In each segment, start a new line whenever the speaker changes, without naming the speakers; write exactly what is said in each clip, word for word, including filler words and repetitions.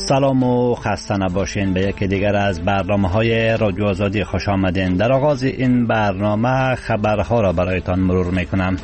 سلام و خسته نباشین به یکی دیگر از برنامه های رادیو آزادی خوش آمدین. در آغاز این برنامه خبرها را برایتان مرور میکنم.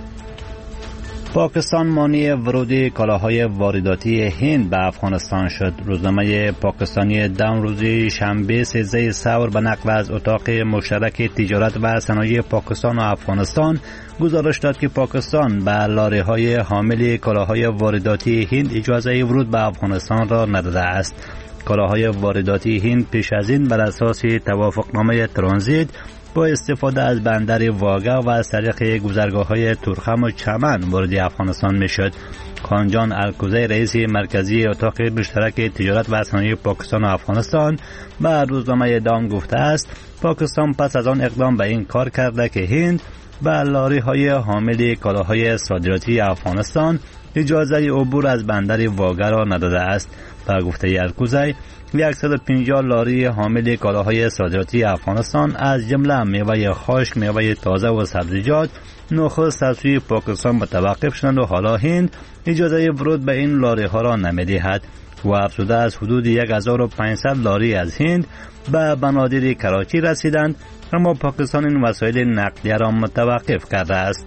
پاکستان مانع ورود کالاهای وارداتی هند به افغانستان شد. روزنامه پاکستانی دم روز شنبه سیزده ثور به نقل از اتاق مشترک تجارت و صنایع پاکستان و افغانستان گزارش داد که پاکستان به لاری‌های حامل کالاهای وارداتی هند اجازه ورود به افغانستان را نداده است. کالاهای وارداتی هند پیش از این بر اساس توافقنامه ترانزیت با استفاده از بندر واگه و از طریق گذرگاه‌های تورخم و چمن وارد افغانستان میشد. خانجان الکوزی رئیس مرکزی اتاق مشترک تجارت و صنایع پاکستان و افغانستان به روزنامه دام گفته است پاکستان پس از آن اقدام به این کار کرده که هند به لاری‌های حامل کالاهای صادراتی افغانستان اجازه عبور از بندر واگه را نداده است. به گفته الکوزی صد و پنجاه لاری حامل کالاهای صادراتی افغانستان از جمله میوه خشک، میوه تازه و سبزیجات نخست از سوی پاکستان متوقف شدند و حالا هند اجازه ورود به این لاری ها را نمیدهد و افزوده از حدود هزار و پانصد لاری از هند به بنادر کراچی رسیدند، اما پاکستان این وسایل نقلیه را متوقف کرده است.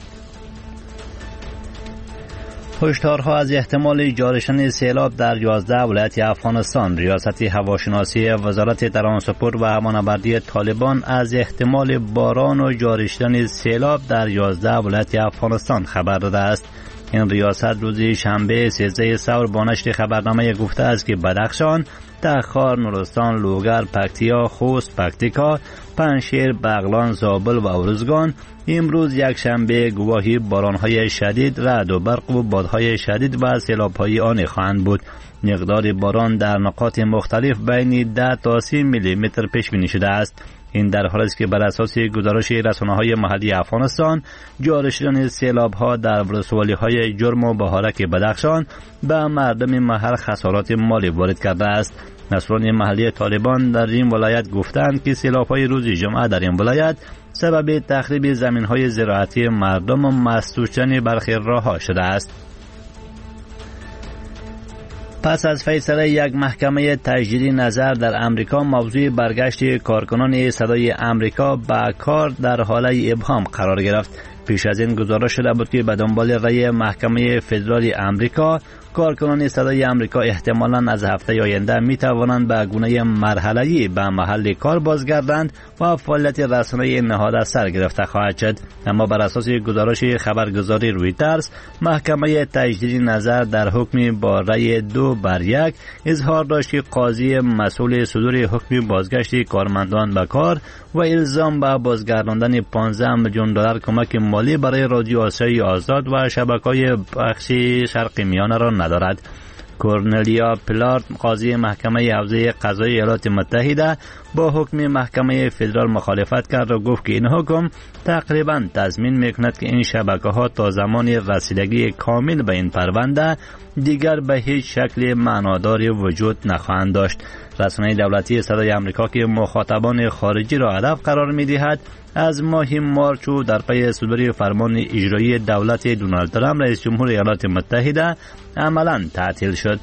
هشدارها از احتمال جاری شدن سیلاب در یازده ولایت افغانستان. ریاست هواشناسی وزارت ترانسپورت و هوانوردی طالبان از احتمال باران و جاری شدن سیلاب در یازده ولایت افغانستان خبر داده است. این ریاست روز شنبه سیزده ثور با نشر خبرنامه گفته است که بدخشان، تخار، نورستان، لوگر، پکتیا، خوست، پکتیکا، پنجشیر، بغلان، زابل و ارزگان امروز یک شنبه گواهی بارانهای شدید، رعد و برق و بادهای شدید و سیلاب‌های آن خواهند بود. مقدار باران در نقاط مختلف بین ده تا سی میلی متر پیش بینی شده است. این در حالی است که بر اساس گزارش رسانه‌های محلی افغانستان جاری شدن سیلاب‌ها در ولسوالی‌های جرم و بهارک بدخشان به مردم محل خسارات مالی وارد کرده است. مسئولان محلی طالبان در این ولایت گفتند که سیلاب‌های روز جمعه در این ولایت سبب تخریب زمین‌های زراعتی مردم و مسدود شدن برخی راه‌ها شده است. پس از فیصله یک محکمه تجدید نظر در امریکا، موضوع برگشت کارکنان صدای امریکا به کار در حاله ابهام قرار گرفت. پیش از این گزارش شده بود که به دنبال رأی محکمه فدرال امریکا، کارکنان صدای امریکا احتمالاً از هفته آینده می توانند به گونه مرحله‌ای به محل کار بازگردند و فعالیت رسانه‌ای نهاد سر گرفته خواهد شد. اما بر اساس گزارش خبرگزاری رویترز، محکمه تجدید نظر در حکم با رأی دو بر یک اظهار داشت که قاضی مسئول صدور حکم بازگشت کارمندان به کار و الزام به بازگرداندن پانزده میلیون دلار کمک مالی برای رادیو آسیای آزاد و شبکه‌های بخش شرق میانه را ندارد. کورنلیا پلارد، قاضی محکمه حوزه قضایی ایالات متحده، با حکم محکمه فدرال مخالفت کرد و گفت که این حکم تقریباً تضمین میکند که این شبکه‌ها تا زمان رسیدگی کامل به این پرونده دیگر به هیچ شکل معناداری وجود نخواهند داشت. رسانه دولتی صدای امریکا که مخاطبان خارجی را هدف قرار می‌دهد، از ماه مارچ و در پی صدور فرمان اجرایی دولت دونالد ترامپ رئیس جمهور ایالات متحده عملاً تعطیل شد.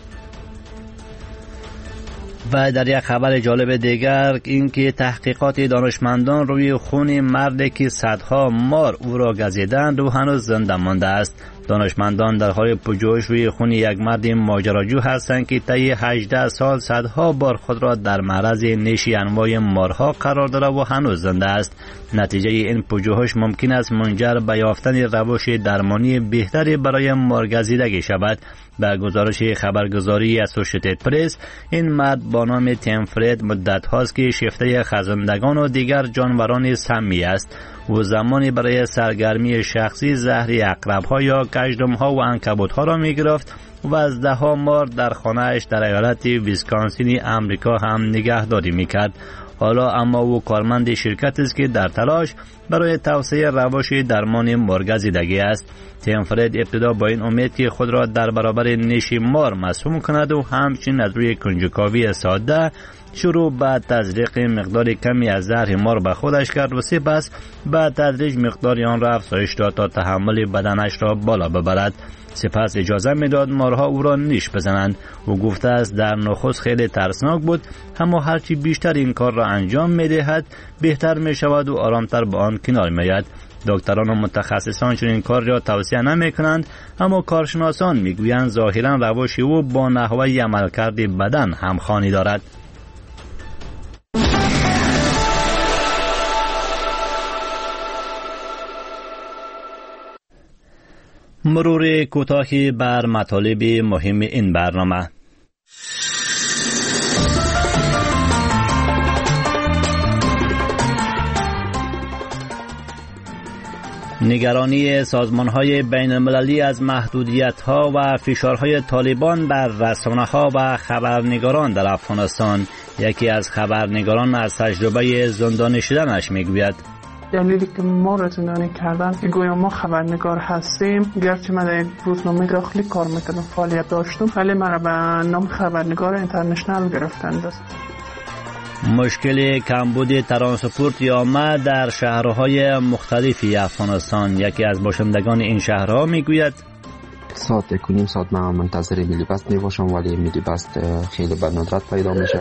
و در یک خبر جالب دیگر اینکه تحقیقات دانشمندان روی خون مردی که صدها مار او را گزیدند و هنوز زنده مانده است. دانشمندان در حال پژوهش روی خون یک مرد ماجراجو هستند که طی هجده سال صدها بار خود را در معرض نیش انواع مارها قرار داده و هنوز زنده است. نتیجه این پژوهش ممکن است منجر به یافتن روش درمانی بهتری برای مارگزیدگی شود. به گزارش خبرگزاری اسوسییتد پرس، این مرد با نام تیم فرید مدت هاست که شیفته خزندگان و دیگر جانوران سمی است. و زمانی برای سرگرمی شخصی زهر عقرب‌ها یا کژدم‌ها و عنکبوت‌ها را می‌گرفت و از ده ها مار در خانه‌اش در ایالت ویسکانسین امریکا هم نگهداری می‌کرد. حالا اما او کارمند شرکت است که در تلاش برای توسعه روش درمان مارگزیدگی است. تیم فرید ابتدا با این امید که خود را در برابر نیش مار مسموم کند و همچنین از روی کنجکاوی ساده شروع به تزریق مقدار کمی از زهر مار به خودش کرد و سپس به تدریج مقدار آن را افزایش داد تا تحمل بدنش را بالا ببرد. سپس اجازه میداد مارها او را نیش بزنند. او گفته است در نخست خیلی ترسناک بود، اما هرچی بیشتر این کار را انجام میدهد بهتر می شود و آرامتر به آن کنار میآید. دکتران و متخصصان چون این کار را توصیه نمی کنند، اما کارشناسان میگویند ظاهرا روش او با نحوه عملکرد بدن همخوانی دارد. مرور کوتاهی بر مطالب مهم این برنامه. نگرانی سازمان‌های بین‌المللی از محدودیت‌ها و فشارهای طالبان بر رسانه‌ها و خبرنگاران در افغانستان. یکی از خبرنگاران از تجربه زندانی شدنش می‌گوید:
دلیلی که ما را زندانی کردن که گویا ما خبرنگار هستیم، گرچه من در یک روزنامه داخلی کار میکردم، فعالیت داشتم، ولی مرا به نام خبرنگار اینترنشنال گرفتند است.
مشکل کمبود ترانسپورت عامه در شهرهای مختلفی افغانستان. یکی از باشندگان این شهرها میگوید:
ساعت یک و نیم ساعت من منتظر میلی بس میباشم، ولی میلی بس خیلی به ندرت پیدا میشه.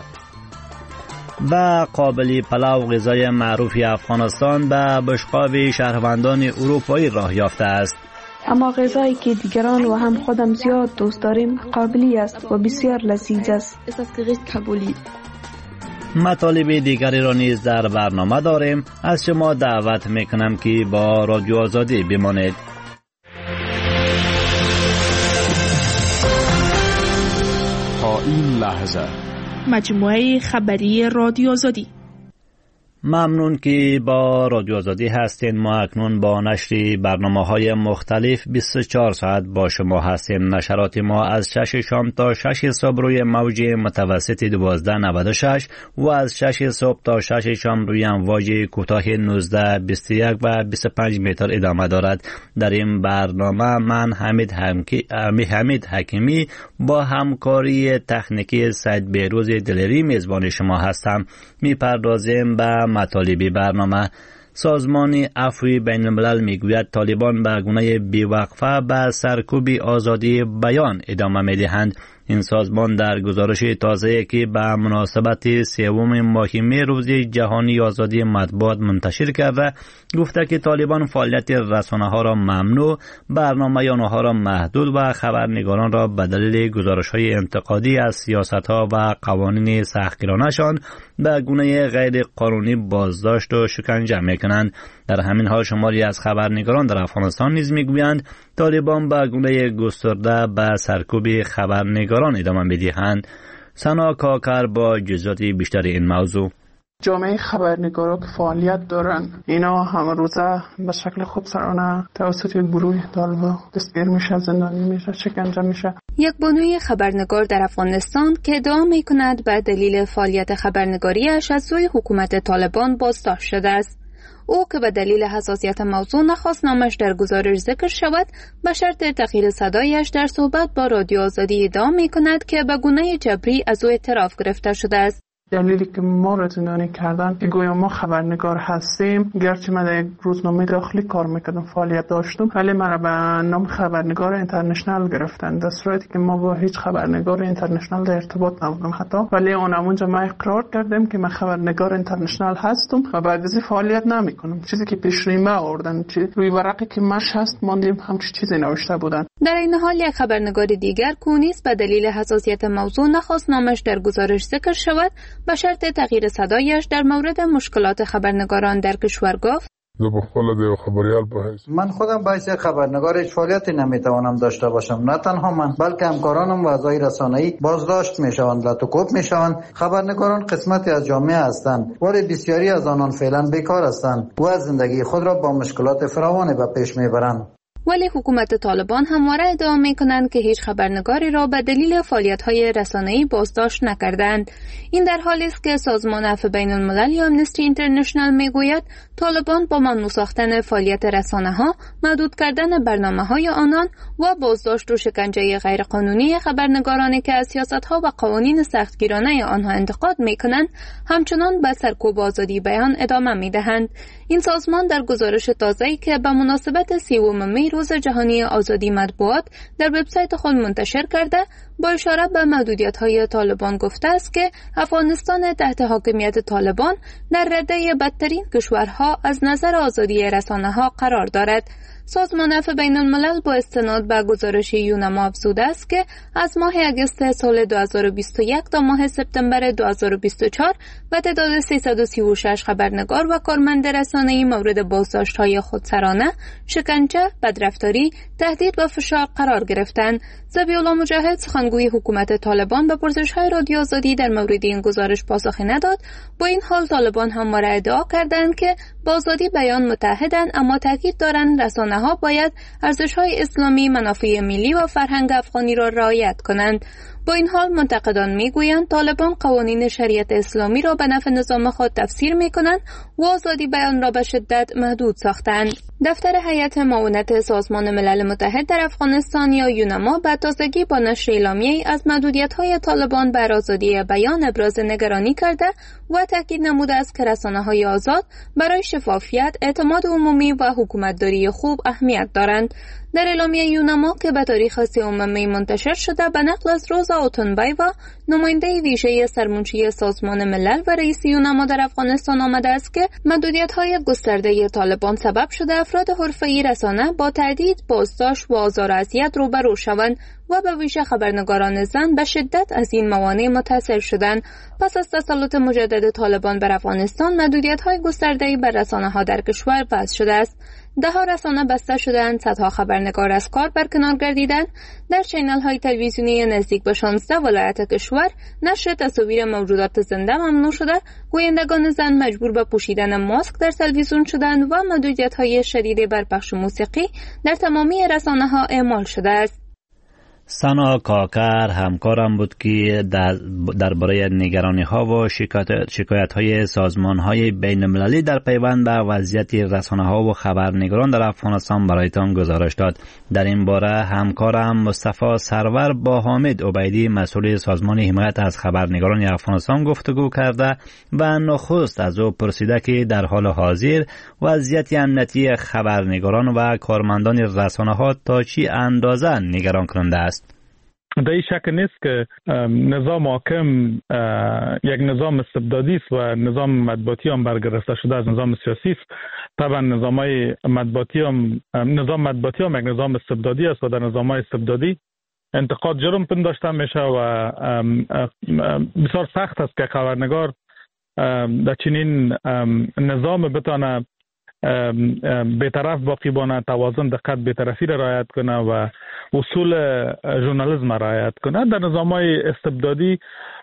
و قابلی پلاو غذای معروف افغانستان به بشقاب شهروندان اروپایی راه یافته است.
اما غذایی که دیگران و هم خودم زیاد دوست داریم قابلی است و بسیار لذیذ است.
مطالب دیگری را نیز در برنامه داریم. از شما دعوت میکنم که با رادیو آزادی بمانید.
تا این لحظه
مجموعه خبری رادیو آزادی.
ممنون که با رادیو آزادی هستین. ما اکنون با نشر برنامه‌های مختلف بیست و چهار ساعت با شما هستیم. نشرات ما از شش شام تا شش صبح روی موج متوسط دوازده نود و شش و از شش صبح تا شش شام روی امواج کوتاه نوزده بیست و یک و بیست و پنج متر ادامه دارد. در این برنامه من حمید حمکی حمید حکیمی با همکاری تکنیکی سید بیروز دلری میزبان شما هستم. میپردازیم به مطالب برنامه. سازمان عفوی بین الملل میگوید طالبان به گونه بیوقفه به سرکوب آزادی بیان ادامه میدهند. این سازمان در گزارش تازه‌ای که به مناسبت سوم ماه روز جهانی آزادی مطبوعات منتشر کرده گفته که طالبان فعالیت رسانه‌ها را ممنوع، برنامه آنها را محدود و خبرنگاران را به دلیل گزارش‌های انتقادی از سیاست‌ها و قوانین سختگیرانه‌شان به گونه غیر قانونی بازداشت و شکنجه می‌کنند. در همین حال شماری از خبرنگاران در افغانستان نیز میگویند طالبان به گونه گسترده به سرکوب خبرنگاران ادامه میدهند. سنا کاکر با جزئیات بیشتر این موضوع.
جامعه خبرنگارا که فعالیت دارن اینا همه روزه به شکل خودسرانه توسط گروه طالبان دستگیر میشه، زندانی میشه، شکنجه میشه.
یک بانوی خبرنگار در افغانستان که ادعا میکند به دلیل فعالیت خبرنگاریش از سوی حکومت طالبان بازداشت شده است. او که به دلیل حساسیت موضوع نخواست نامش در گزارش ذکر شود، به شرط تغییر صدایش در صحبت با رادیو آزادی ادعا میکند که به گونه جبری از او اعتراف گرفته شده است.
دلیلی که ما را زندانی کردن که گویا ما خبرنگار هستیم، گرچه من در یک روزنامه داخلی کار میکردم، فعالیت داشتم، ولی مرا به نام خبرنگار اینترنشنال گرفتن، در صورتی که ما با هیچ خبرنگار اینترنشنال در ارتباط نبودم حتی. ولی اون اونجا ما اقرار کردم که من خبرنگار اینترنشنال هستم و بعد از فعالیت نمیکنم. چیزی که پیش روی ما آوردن، روی ورقی که ماش هست ماندیم همچین چیزی نوشته بودن.
در این حال یک خبرنگار دیگر کونیس به دلیل حساسیت موضوع نخواست نامش در گزارش ذکر شود، به شرط تغییر صدایش در مورد مشکلات خبرنگاران در کشور گفت:
من خودم باعث خبرنگار هیچ فعالیتی نمیتوانم داشته باشم. نه تنها من بلکه همکارانم و اعضای رسانه‌ای بازداشت میشوند، لطوکوب میشوند. خبرنگاران قسمتی از جامعه هستند، ولی بسیاری از آنان فعلا بیکار هستند و از زندگی خود را با مشکلات فراوانی به پیش میبرند.
ولی حکومت طالبان همواره ادعا میکنند که هیچ خبرنگاری را به دلیل فعالیت‌های رسانه‌ای بازداشت نکردند. این در حالی است که سازمان عفو بین الملل یا آمنستی اینترنشنال میگوید طالبان با ممنوع ساختن فعالیت رسانه‌ها، محدود کردن برنامه‌های آنان و بازداشت و شکنجه غیرقانونی خبرنگارانی که از سیاست‌ها و قوانین سختگیرانه آنها انتقاد می‌کنند، همچنان به سرکوب آزادی بیان ادامه می‌دهند. این سازمان در گزارش تازه‌ای که به مناسبت سیوم می روز جهانی آزادی مطبوعات در وبسایت خود منتشر کرده، با اشاره به محدودیت‌های طالبان گفته است که افغانستان تحت حاکمیت طالبان در رده بدترین کشورها از نظر آزادی رسانه‌ها قرار دارد. سازمان عفو بین الملل با استناد به گزارش یونما افزوده است که از ماه اگست سال دو هزار و بیست و یک تا ماه سپتامبر دو هزار و بیست و چهار و تعداد سیصد و سی و شش خبرنگار و کارمند رسانه‌ای مورد بازداشت‌های خودسرانه، شکنجه، بدرفتاری، تهدید و فشار قرار گرفتند. ذبیح‌الله مجاهد سخنگوی حکومت طالبان به پرسش‌های رادیو آزادی در مورد این گزارش پاسخی نداد. با این حال طالبان همواره ادعا کردند که با آزادی بیان متحدند، اما تاکید دارند رسانه‌ها باید ارزش‌های اسلامی، منافع ملی و فرهنگ افغانی را رعایت کنند. با این حال منتقدان میگویند طالبان قوانین شریعت اسلامی را به نفع نظام خود تفسیر میکنند و آزادی بیان را به شدت محدود ساختند. دفتر هیئت معاونت سازمان ملل متحد در افغانستان یا یونما به تازگی با نشر اعلامیه‌ای از محدودیت‌های طالبان بر آزادی بیان ابراز نگرانی کرده و تاکید نموده است که رسانه‌های آزاد برای شفافیت، اعتماد عمومی و حکومتداری خوب اهمیت دارند. در اعلامیه یونما که به تاریخ سوم می منتشر شده، به نقل از روزا اوتنبایوا، نماینده ویژه سرمنشی سازمان ملل و رئیس یونما در افغانستان آمده است که محدودیت‌های گسترده طالبان سبب شده افراد حرفه‌ای رسانه با تهدید، بازداشت و آزار و اذیت روبرو شوند و به ویژه خبرنگاران زن به شدت از این موانع متاثر شدند. پس از تسلط مجدد طالبان بر افغانستان، محدودیت‌های گسترده‌ای بر رسانه‌ها در کشور وضع شده است. ده‌ها رسانه بسته شدند، صدها خبرنگار از کار برکنار گردیدند. در چینل‌های تلویزیونی نزدیک به شانزده ولایت کشور نشر تصاویر موجودات زنده ممنوع شده، گویندگان زن مجبور به پوشیدن ماسک در تلویزیون شدند و محدودیت‌های شدید بر پخش موسیقی در تمامی رسانه‌ها اعمال شده است.
سنا کاکر همکارم بود که درباره نگرانی ها و شکایت های سازمان های بین المللی در پیوند به وضعیت رسانه ها و خبرنگاران در افغانستان برایتان گزارش داد. در این باره همکارم مصطفی سرور با حامد عبیدی مسئول سازمان حمایت از خبرنگاران افغانستان گفتگو کرده و نخست از او پرسیده که در حال حاضر وضعیت امنیتی خبرنگاران و کارمندان رسانه ها تا چی اندازه نگران کننده است.
در این شک نیست که نظام حاکم یک نظام استبدادی است و نظام مطبوعاتی هم برگرفته شده از نظام سیاسی است. طبعا نظام‌های مطبوعاتی هم نظام مطبوعاتی هم یک نظام استبدادی است و در نظام‌های استبدادی انتقاد جرم پنداشته میشه و بسیار سخت است که خبرنگار در چنین نظام بتونه بی‌طرف باقی بانه، توازن دقت بی‌طرفی را رعایت کنه و اصول ژورنالیسم را رعایت کنه. در نظام‌های استبدادی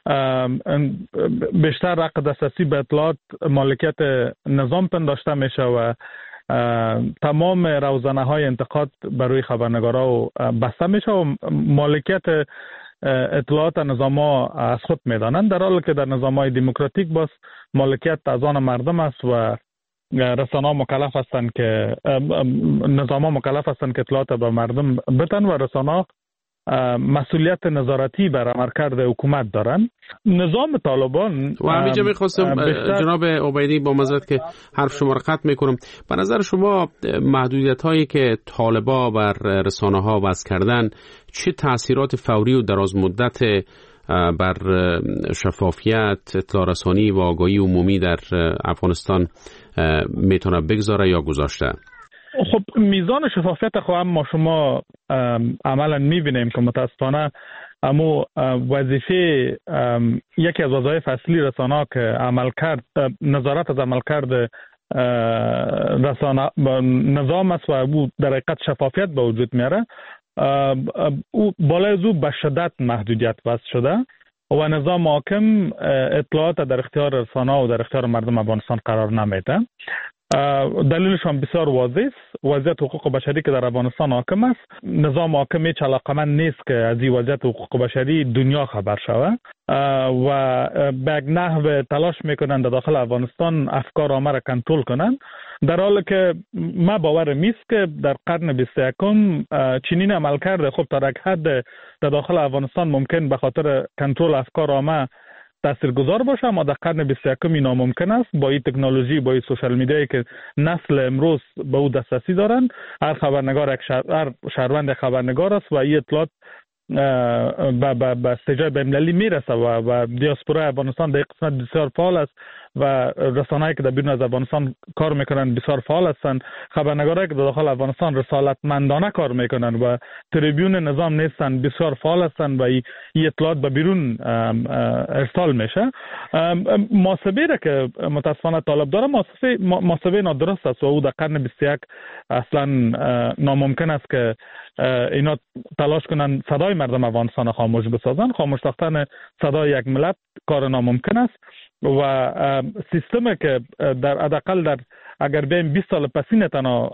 بیشتر حق دسترسی به اطلاعات مالکیت نظام پنداشته میشه و تمام روزنه‌های انتقاد برای خبرنگارا بسته میشه و مالکیت اطلاعات نظام‌ها از خود میدانند، در حالی که در نظام‌های دموکراتیک باز مالکیت از آن مردم است و رسانه‌ها مکلف هستند که نظام‌ها مکلف هستند که اطلاعات به مردم بدن و رسانه‌ها مسئولیت نظارتی بر عملکرد حکومت دارند. نظام طالبان
و همینجا می‌خواستم جناب عبیدی با معذرت که حرف شما را قطع می‌کنم، به نظر شما محدودیت‌هایی که طالبان بر رسانه‌ها وضع کردن چه تأثیرات فوری و دراز مدت بر شفافیت، اطلاع رسانی و آگاهی عمومی در افغانستان میتونه بگذاره یا گذاشته؟
خب میزان شفافیت خو هم ما شما عملا میبینیم که متاسفانه اما وظیفه یکی از وظایف اصلی رسانه‌ها که عمل کرد نظارت از عمل کرد رسانه نظام است و او در حقیقت شفافیت به وجود میاره، او بالای از او به شدت محدودیت وضع شده و نظام حاکم اطلاعات در اختیار رسانه‌ها و در اختیار مردم افغانستان قرار نمیده. دلیلشان بسیار واضح است. وضعیت حقوق بشری که در افغانستان حاکم است، نظام حاکم هیچ علاقمند نیست که از این وضعیت حقوق بشری دنیا خبر شود و به یک نحو تلاش میکنند در داخل افغانستان افکار عامه را کنترل کنند، در حالی که ما باورم نیست که در قرن بیست و یکم چنین عمل کرده خب تا یک حد در داخل افغانستان ممکن به خاطر کنترل افکار عامه تاثیرگذار باشه، اما در قرن بیست و یکم ناممکن است. با این تکنولوژی، با این سوشال میدیایی که نسل امروز به او دسترسی دارند، هر خبرنگار یک شهر، هر شهروند خبرنگار است و این اطلاعات به به به استجابه بین‌المللی میرسه و و دیاسپورا افغانستان در قسمت بسیار فعال است و رسانه‌ای که در بیرون از افغانستان کار میکنن بسیار فعال هستند. خبرنگارایی که در داخل افغانستان رسالتمندانه کار میکنن و تریبیون نظام نیستن بسیار فعال هستند و این اطلاعات به بیرون ارسال میشه. محاسبه را که متاسفانه طالب داره محاسبه محاسبه نادرست است و او در قرن بیست و یک اصلا ناممکن است که اینا تلاش کنن صدای مردم افغانستان خاموش بسازن. خاموش ساختن صدای یک ملت کار ناممکن است و سیستمی که در حداقل در اگر بیم بیست سال پسین تنها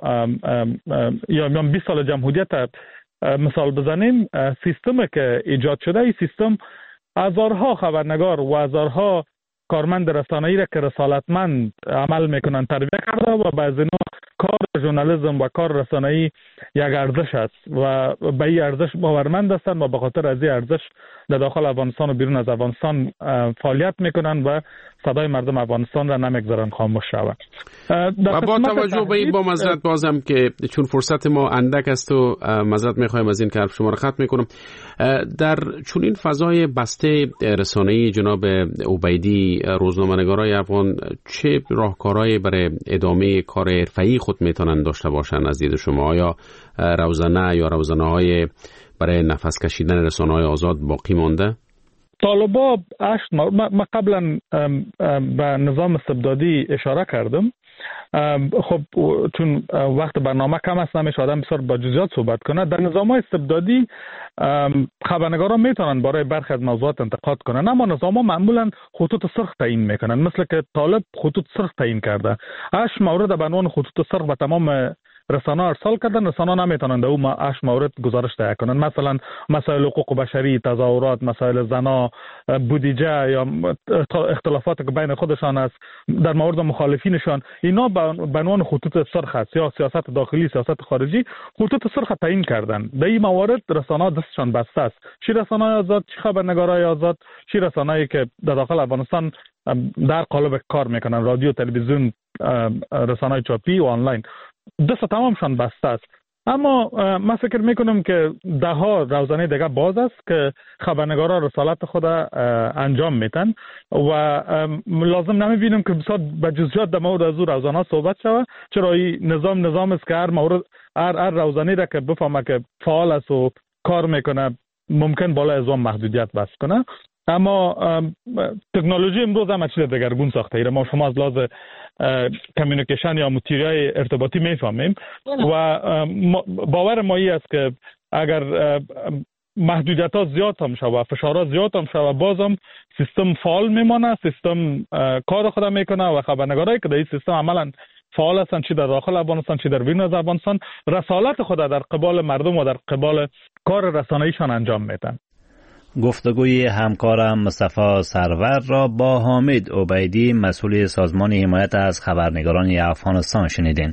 یا بیست سال جمهوریت مثال بزنیم، سیستمی که ایجاد شده این سیستم هزارها خبرنگار و هزارها کارمند رسانه‌ای را که رسالتمند عمل میکنن تربیت کرده و بعض اینا کار ژورنالیسم و کار رسانه‌ای یک ارزش است و به این ارزش باورمند هستند و به خاطر از این ارزش در داخل افغانستان و بیرون از افغانستان فعالیت میکنن و صدای مردم افغانستان را نمیگذارن خاموش شود.
و با توجه به این با معذرت بازم که چون فرصت ما اندک است و معذرت میخوایم از این که حرف شما را ختم میکنم، در چون این فضای بسته رسانه‌ای جناب عبیدی، روزنامه‌نگارای افغان چه راهکارهایی برای ادامه کار حرفه‌ای خود میتونن داشته باشن از دید شما؟ آیا روزنه یا روزنه‌های برای نفس کشیدن رسانه‌های آزاد باقی مانده؟
طالبا اشت ما قبلا به نظام استبدادی اشاره کردم. خب چون وقت برنامه کم است نمیشه آدم بسیار با جزئیات صحبت کنه. در نظام‌های استبدادی خبرنگاران میتونن برای برخی از موضوعات انتقاد کنن، اما نظام‌ها معمولا خطوط سرخ تعیین میکنن، مثل که طالب خطوط سرخ تعیین کرده. هشت مورد به عنوان خطوط سرخ به تمام رسانه ارسال کردن، رسانه نمیتونن در اون هشت مورد گزارش تهیه کنن. مثلا مسائل حقوق بشری، تظاهرات، مسائل زنا، بودجه یا اختلافات که بین خودشان است در مورد مخالفینشان، اینا به عنوان خطوط سرخ است یا سیاست داخلی، سیاست خارجی خطوط سرخ تعیین کردن. در این موارد رسانه دستشان بسته است. چی رسانه آزاد، چی خبرنگارای آزاد، چی رسانه‌ای که در داخل افغانستان در قالب کار میکنن، رادیو، تلویزیون، رسانه‌های چاپی و آنلاین، دست تمامشان بسته است. اما من فکر میکنم که ده ها روزنه دیگه باز است که خبرنگارا رسالت خود انجام میتن و لازم نمیبینم که بسیار به جزئیات در مورد از روزنه صحبت شود، چرا این نظام نظام است که هر مورد هر هر روزنه را که بفهمه که فعال است و کار میکنه ممکن بالا از اون محدودیت بس کنه. اما تکنولوژی امروز هم چیز دگرگون ساخته ایره. ما شما از لحاظ کمیونیکیشن یا متریای ارتباطی میفهمیم و باور ما این است که اگر محدودیت ها زیاد هم شود، فشارها زیاد هم شود، باز هم سیستم فعال میمانه، سیستم کار خود میکنه و خبرنگارایی که در این سیستم عملا فعال هستند، چی در داخل افغانستان چی در بیرون از افغانستان، رسالت خود در قبال مردم و در قبال کار رسانه‌ایشان انجام میدن.
گفتگوی همکارم مصطفی سرور را با حامد عبیدی مسئول سازمان حمایت از خبرنگاران افغانستان شنیدین.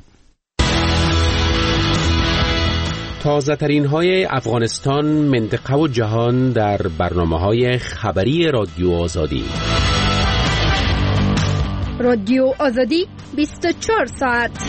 تازه ترین های افغانستان، منطقه و جهان در برنامه های خبری رادیو آزادی.
رادیو آزادی بیست و چهار ساعت.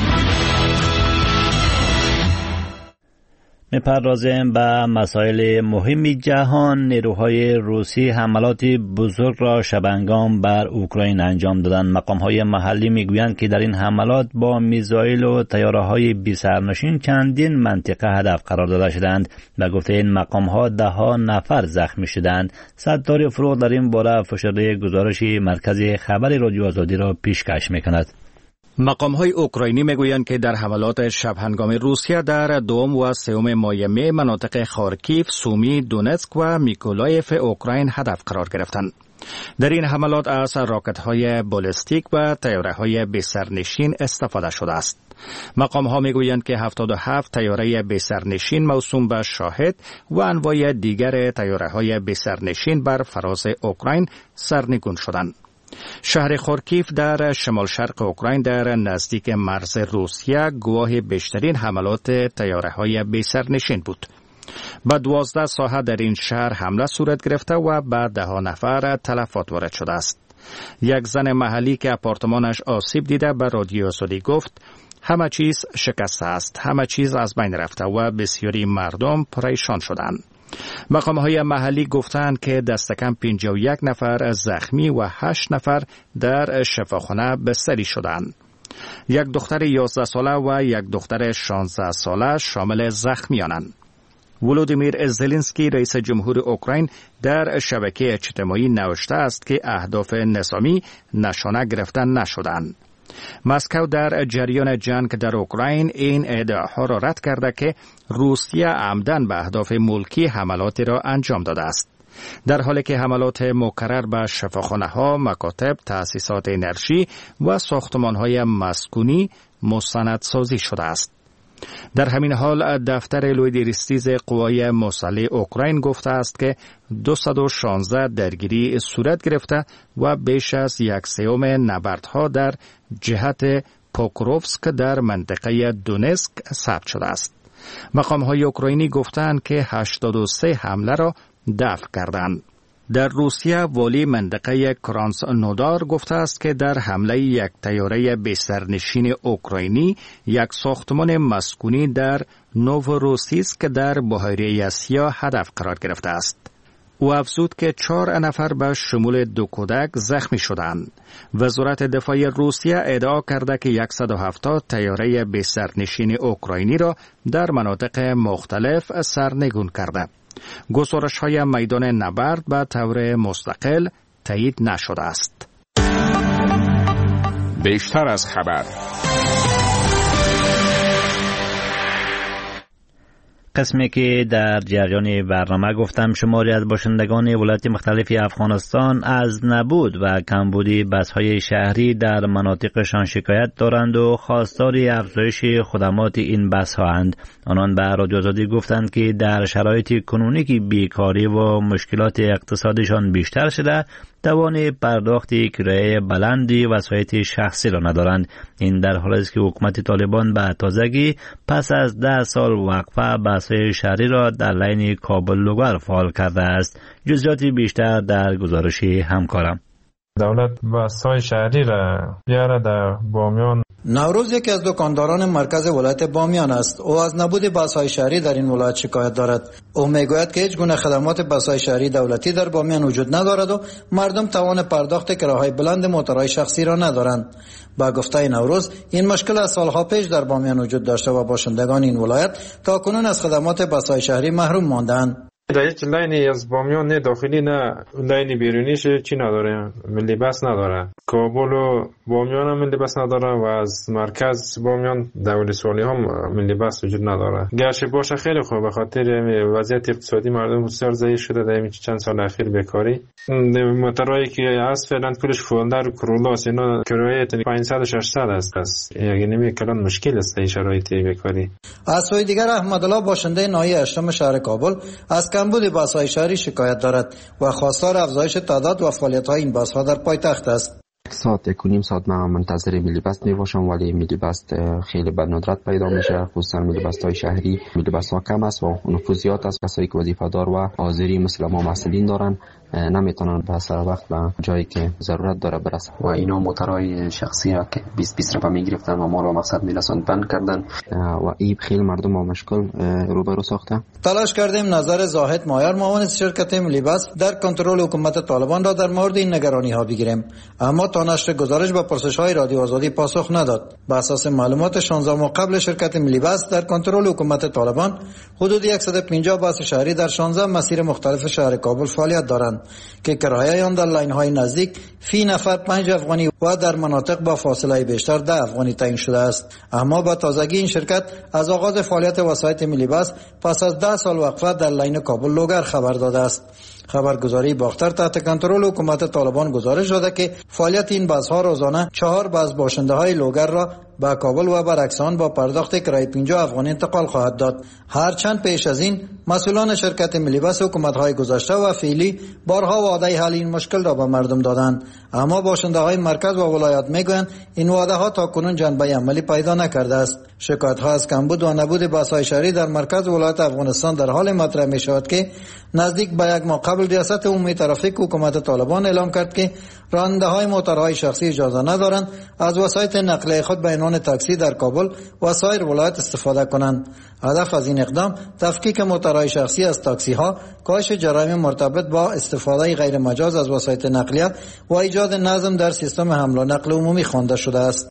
می‌پردازیم به مسائل مهمی جهان. نیروهای روسی حملات بزرگ را شبانگام بر اوکراین انجام دادند. مقام‌های محلی می‌گویند که در این حملات با میزایل و طیاره‌های بی‌سرنشین چندین منطقه هدف قرار داده شدند. به گفته این مقام‌ها ده ها نفر زخمی شدند. ستاره فروغ در این باره فشرده گزارش مرکز خبر رادیو آزادی را پیشکش می‌کند.
مقام‌های اوکراینی میگویند که در حملات شب هنگام روسیه در دوم و سوم ماه مناطق خارکیف، سومی، دونتسک و میکولایف اوکراین هدف قرار گرفتند. در این حملات از راکت‌های بالستیک و طیاره‌های بی‌سرنشین استفاده شده است. مقام‌ها می‌گویند که هفتاد و هفت طیاره بی‌سرنشین موسوم به شاهد و انواع دیگر طیاره‌های بی‌سرنشین بر فراز اوکراین سرنگون شدند. شهر خورکیف در شمال شرق اوکراین در نزدیک مرز روسیه گواه بیشترین حملات طیاره‌های بی‌سرنشین بود. با دوازده ساحه در این شهر حمله صورت گرفته و به ده نفر تلفات وارد شده است. یک زن محلی که آپارتمانش آسیب دیده به رادیو آزادی گفت همه چیز شکسته است، همه چیز از بین رفته و بسیاری مردم پریشان شدند. مقام‌های محلی گفتند که دست کم پنجاه و یک نفر زخمی و هشت نفر در شفاخانه بستری شدند. یک دختر یازده ساله و یک دختر شانزده ساله شامل زخمیانند. ولودیمیر زلنسکی رئیس جمهور اوکراین در شبکه اجتماعی نوشته است که اهداف نظامی نشانه گرفته نشدند. مسکو در جریان جنگ در اوکراین این ادعاها را رد کرده که روسیه عمدن به اهداف ملکی حملاتی را انجام داده است، در حالی که حملات مکرر به شفاخانه‌ها، مکاتب، تأسیسات انرژی و ساختمان‌های مسکونی مستندسازی شده است. در همین حال دفتر لویدریستیز قوای مسلح اوکراین گفته است که دویست و شانزده درگیری صورت گرفته و بیش از یک سوم نبردها در جهت پوکروفسک در منطقه دونسک ثبت شده است. مقام‌های اوکراینی گفتند که هشتاد و سه حمله را دفع کردند. در روسیه والی منطقه کرانسنودار گفته است که در حمله یک طیاره بی‌سرنشین اوکراینی یک ساختمان مسکونی در نووروسیسک در بحیره آسیا هدف قرار گرفته است. او افزود که چهار نفر به شمول دو کودک زخمی شدند. وزارت دفاع روسیه ادعا کرده که صد و هفتاد طیاره بی‌سرنشین اوکراینی را در مناطق مختلف سرنگون کرده. گزارش‌های میدان نبرد به طور مستقل تایید نشده است.
بیشتر از خبر.
قسمی که در جریان برنامه گفتم شماری از باشندگان ولایات مختلفی افغانستان از نبود و کمبودی بس‌های شهری در مناطقشان شکایت دارند و خواستار افزایش خدمات این بس‌ها اند. آنان به رادیو آزادی گفتند که در شرایط کنونی که بیکاری و مشکلات اقتصادشان بیشتر شده، توان پرداخت کرایه بلندی وسایط شخصی را ندارند. این در حالی است که حکومت طالبان به تازگی پس از ده سال وقفه بس‌های شهری را در لین کابل لوگر فعال کرده است. جزئیات بیشتر در گزارش همکارم.
دولت بس‌های شهری را بیاره در بامیان.
نوروز یکی از دکانداران مرکز ولایت بامیان است. او از نبود بس‌های شهری در این ولایت شکایت دارد. او میگوید که هیچ گونه خدمات بس‌های شهری دولتی در بامیان وجود ندارد و مردم توان پرداخت کراهای بلند موتورهای شخصی را ندارند. با گفته نوروز این مشکل از سالها پیش در بامیان وجود داشته و باشندگان این ولایت تاکنون از خدمات بس‌های شهری محروم ماندند.
در هیچ لاینی از بامیان نه داخلی نه لاین بیرونیش چی نداره، ملی بس نداره. کابل و بامیان هم ملی بس نداره و از مرکز بامیان دولی سوالی هم ملی بس وجود نداره. گرچه باشه خیلی خوب به خاطر وضعیت اقتصادی مردم بسیار ضعیف شده در این چند سال اخیر بیکاری. موتورایی که از فعلا کلش فولدر و کرولاس اینا کرایه پانصد و ششصد است. پس یعنی نمی کلان مشکل است این شرایط بیکاری.
از سوی دیگر احمدالله باشنده ناحیه هشتم شهر کابل از کمبود بس‌های شهری شکایت دارد و خواستار افزایش تعداد و فعالیت‌های این بس‌ها در پایتخت است.
ساعت یک و نیم ساعت من منتظر میلی بس میباشم، ولی میلی بس خیلی به ندرت پیدا میشه، خصوصا میلی بس های شهری. میلی بس ها کم است و نفوذ زیاد است. کسایی که وظیفه دار و حاضری مثل ما مسئولین دارن نمیتونن به سر وقت به جایی که ضرورت داره برسن
و اینا موتورهای شخصی ها که بیست بیست رپا میگرفتن و ما رو مقصد میرسوند بند کردن
و این خیلی مردم با مشکل روبرو ساخته.
تلاش کردیم نظر زاهد مایر معاون شرکت میلی بس در کنترل حکومت طالبان را در مورد این نگرانی ها بگیریم، اما تا نشر گزارش به پرسش‌های رادیو آزادی پاسخ نداد. بر اساس معلومات شانزده ماه قبل، شرکت ملی بس در کنترل حکومت طالبان حدود صد و پنجاه بس شهری در شانزده مسیر مختلف شهر کابل فعالیت دارند که کرایه آن در لاین‌های نزدیک فی نفر پنج افغانی و در مناطق با فاصله بیشتر ده افغانی تعیین شده است. اما با تازگی این شرکت از آغاز فعالیت وسایط ملی بس پس از ده سال وقفه در لاین کابل لوگر خبر داده است. خبرگزاری باختر تحت کنترل حکومت طالبان گزارش داده که فعالیت این بس‌ها روزانه چهار بس باشنده‌های لوگر را به کابل و برعکس آن با پرداخت کرایه پنجاه افغانی انتقال خواهد داد. هرچند پیش از این مسئولان شرکت ملی بس حکومت‌های گذشته و فعلی بارها وعده حل این مشکل را به مردم دادند، اما باشنده‌های مرکز و ولایت میگویند این وعده‌ها تاکنون جنبه عملی پیدا نکرده است. شکایت‌ها از کمبود و نبود بس‌های شهری در مرکز ولایت افغانستان در حال مطرح می‌شود که نزدیک به یک ماه قبل ریاست عمومی ترافیک حکومت طالبان اعلام کرد که راننده‌های موتورهای شخصی اجازه ندارند از وسایط نقلیه خود به عنوان تاکسی در کابل و سایر ولایت استفاده کنند. هدف از این اقدام تفکیک موتورهای شخصی از تاکسی‌ها، کاهش جرایم مرتبط با استفاده غیر مجاز از وسایط نقلیه و ایجاد نظم در سیستم حمل و نقل عمومی خوانده شده است.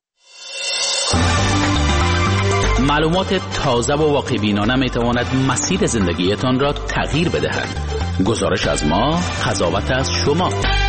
معلومات تازه و واقع بینانه می تواند مسیر زندگیتان را تغییر بدهد. گزارش از ما، قضاوت از شما.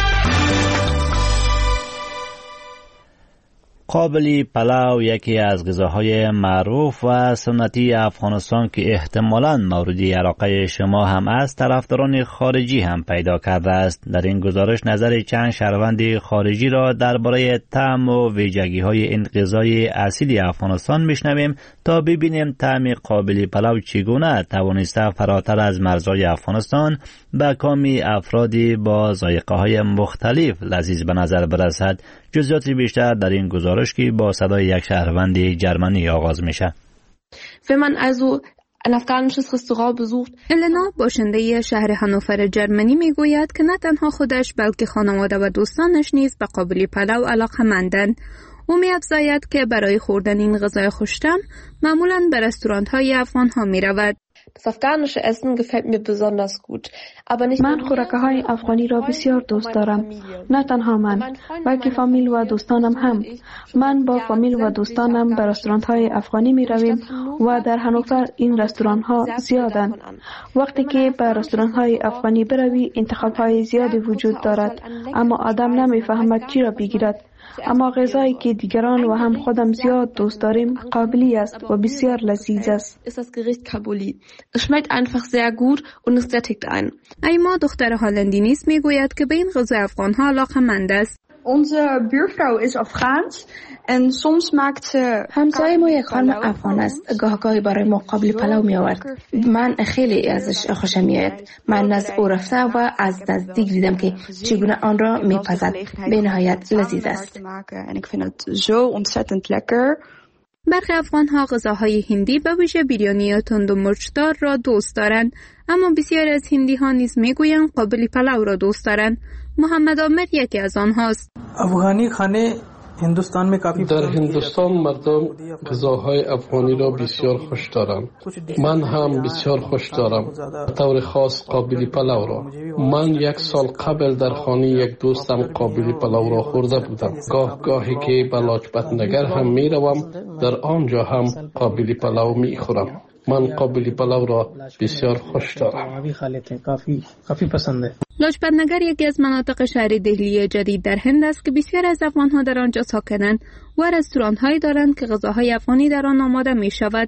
قابلی پلاو یکی از غذاهای معروف و سنتی افغانستان که احتمالاً مورد علاقه شما هم است، طرفداران خارجی هم پیدا کرده است. در این گزارش نظر چند شهروند خارجی را درباره طعم و ویژگی‌های این غذای اصیل افغانستان میشنویم تا ببینیم طعم قابلی پلاو چگونه توانسته فراتر از مرزهای افغانستان به کام افرادی با ذائقه‌های مختلف لذیذ به نظر برسد. جزئیات بیشتر در این گزارش که با صدای یک شهروند جرمنی آغاز میشه.
Wenn man also ein afghanisches Restaurant besucht.
النا باشنده شهر هانوفر جرمنی میگوید که نه تنها خودش بلکه خانواده و دوستانش نیز به قابلی پلاو علاقه‌مندند. او می‌افزاید که برای خوردن این غذای خوش‌طعم معمولاً به رستوران‌های افغان ها می‌رود.
Das afghanische Essen gefällt mir besonders gut. Aber nicht من خوراک‌های افغانی را بسیار دوست دارم. نه تنها من، بلکه فامیل و دوستانم هم. من با فامیل و دوستانم به رستوران‌های افغانی می‌رویم و در هانوفر این رستوران‌ها زیادند. وقتی که به رستوران‌های افغانی بروی انتخاب‌های زیادی وجود دارد، اما آدم نمی‌فهمد چی را بگیرد. اما غذایی که دیگران و هم خودم زیاد دوست داریم قابلی است و بسیار لذیذ است. ist das Gericht Kabuli. Es schmeckt einfach sehr gut und es sättigt einen.
ایما دختر هالندی نیز میگوید که به این غذای افغان‌ها علاقه‌مند است.
Onze buurvrouw is Afghaans en soms maakt ze
همسایه ما یک خانم افغان است. گاهگاهی برای ما قابلی پلاو می آورد. من خیلی ازش خوشم میاد. من نزد او رفته و از نزدیک دیدم که چگونه آن را میپزد. به نهایت لذیذ است.
en ik vind het zo ontzettend lekker.
برخی افغان‌ها غذاهای هندی به ویژه بیریانی تند و مرچدار را دوست دارند، اما بسیاری از هندی‌ها نیز میگویند قابلی پلاو را دوست دارند. محمد عامر یکی از آنهاست.
افغانی خانه هندوستان میں کافی
در هندوستان مردم غذاهای افغانی را بسیار خوش دارند. من هم بسیار خوش دارم، به طور خاص قابلی پلاو را. من یک سال قبل در خانه یک دوستم قابلی پلاو را خورده بودم. گاه گاهی که به لاجپت نگر هم می روم، در آنجا هم قابلی پلاو می خورم. من قابلی پلاو را بسیار خوش دارم.
کافی کافی پسند است.
لاجپت نگر یکی از مناطق شهر دهلی جدید در هند است که بسیار از افغان‌ها در آنجا ساکنند و رستوران‌هایی دارند که غذاهای افغانی در آن آماده می‌شود.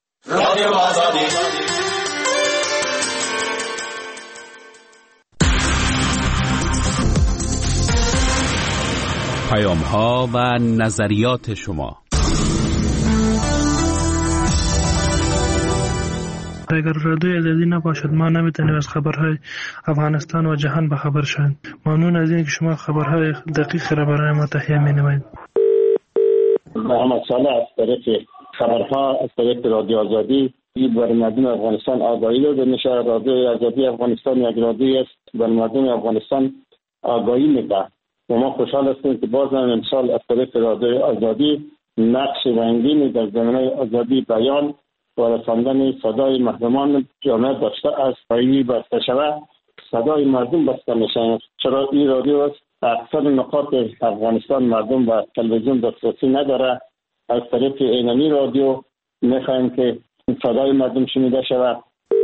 پیام‌ها و نظریات شما.
اگر رادیوی آزادی نباشد ما نمیتونیم از خبرهای افغانستان و جهان به خبر شویم. ممنون از اینکه شما خبرهای دقیق را برای ما تهیه می‌نمایید.
محمد صالح از طریق خبرها از طریق رادیو آزادی بر مردم افغانستان آگاهی داده میشه. رادیو آزادی افغانستان یک رادیویی است بر مردم افغانستان آگاهی میده و ما خوشحال هستیم که باز هم امسال از طریق رادیو آزادی نقش رنگینی در زمینه آزادی بیان و رساندن صدای مردمان جامعه داشته است. این بسته شود صدای مردم بسته میشه، چرا این رادیو است اکثر نقاط افغانستان مردم با تلویزیون دسترسی نداره. از طریق اینمی رادیو میخوایم که صدای مردم شنیده شود.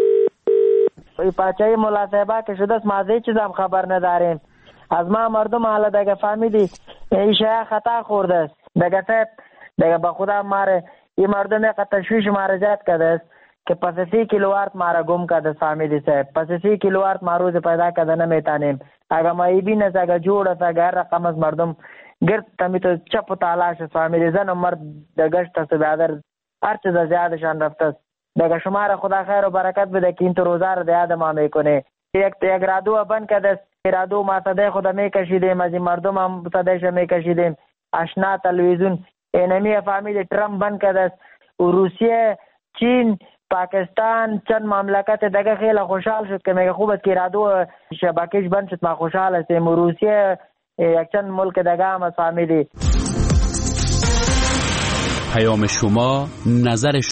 پاچه ملاصحبه که شده است ما از هیچ چیز هم خبر نداریم. از ما مردم حالا دیگه فهمیدی این شیعه خطا خورده است. دیگه صاحب دیگه به خدا ماره این مردم یک تشویش ماره زیاد کرده است که پس سی کیلووات ماره گم کرده فهمیدی صاحب. پس سی کیلووات ما روز پیدا کرده نمیتانیم. اگه ما ای بین است اگه جوڑ است اگه هر رقم از مردم گرد تمی تو چپ و تالاش است فهمیدی. زن و مرد دگشت است بیادر هر چیز زیادشان رفته است. دیگه شما را خدا خیر و برکت بده که این تو روزه را دیاد ما میکنه. یک یک رادیو بند کرده است. رادیو ما صدای خدا میکشیدیم از این مردم هم صدایش میکشیدیم. اشنا تلویزیون اینمی فهمیدی ترامپ بند کرده است. و روسیه چین پاکستان چند مملکت دیگه خیلی خوشحال شد که میگه خوب است که رادیو شبکهش بند شد. ما خوشحال هستیم. و روسیه یک چند ملک دیگه هم فهمیدی.
پیام شما، نظر